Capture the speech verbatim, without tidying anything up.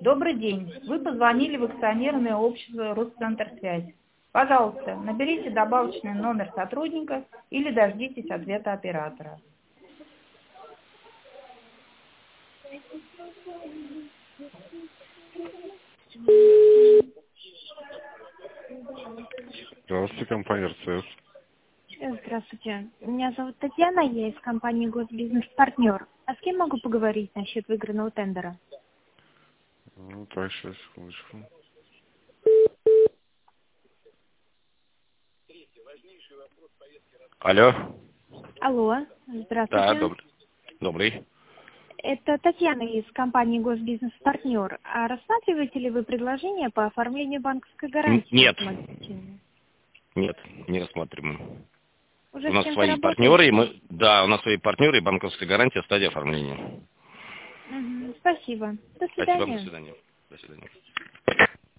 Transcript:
Добрый день. Вы позвонили в акционерное общество «Росцентрсвязь». Пожалуйста, наберите добавочный номер сотрудника или дождитесь ответа оператора. Здравствуйте, компания эр цэ эс. Здравствуйте. Меня зовут Татьяна, я из компании «Госбизнес-партнер». А с кем могу поговорить насчет выигранного тендера? Ну, так, сейчас, секундочку. Алло. Алло, Да, здравствуйте. добрый. Добрый. Это Татьяна из компании «Госбизнес-партнер». А рассматриваете ли вы предложение по оформлению банковской гарантии? Нет. автоматически? Нет, не рассматриваем. Уже У с нас кем-то свои партнеры, и работаете? мы, да, у нас свои партнеры и банковская гарантия стадии оформления. Мгм, спасибо. До Спасибо, до свидания. свидания. До свидания.